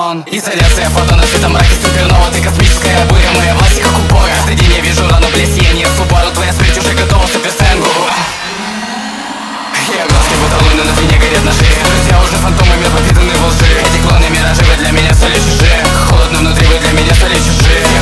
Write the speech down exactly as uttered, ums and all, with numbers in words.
сон. Изоляция, фотона, света, мраке, супернова. Ты космическая буря, моя власть как у Бога. Каждый день я вижу рану, блеск, я не Субару. Твоя смерть уже готова, суперсенгу. Я глазки будто луны, на спине горят ножи. Друзья уже фантомы, мир пропитанный во лжи. Эти клоны, миражи, вы для меня стали чужие. Холодно внутри, вы для меня стали чужие.